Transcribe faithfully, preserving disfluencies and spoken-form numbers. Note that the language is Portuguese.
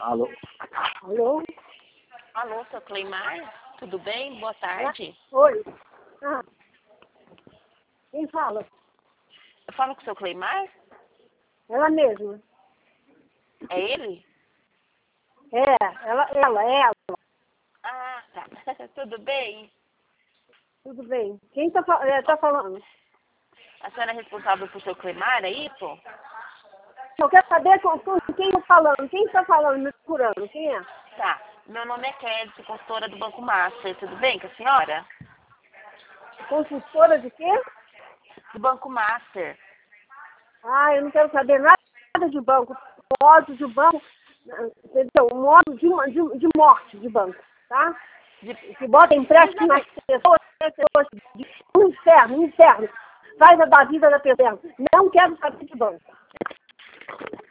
Alô? Alô? Alô, seu Cleimar? Tudo bem? Boa tarde. Oi. Ah. Quem fala? Eu falo com o seu Cleimar? Ela mesma. É ele? É, ela, ela, ela. Ah, tá. Tudo bem? Tudo bem. Quem tá, fa- é, tá falando? A senhora é responsável por seu Cleimar, é isso? Eu quero saber com, com quem tá falando. Quem tá falando, me procurando? Quem é? Tá. Meu nome é Kézia, consultora do Banco Master. Tudo bem com a senhora? Consultora de quê? Do Banco Master. Ah, eu não quero saber nada de banco. Modo de banco, entendeu? Modo de, de, de morte de banco, tá? De... Que bota empréstimo nas pessoas, pessoas de um inferno, um inferno. Faz a da vida da pessoa. Não quero saber de banco.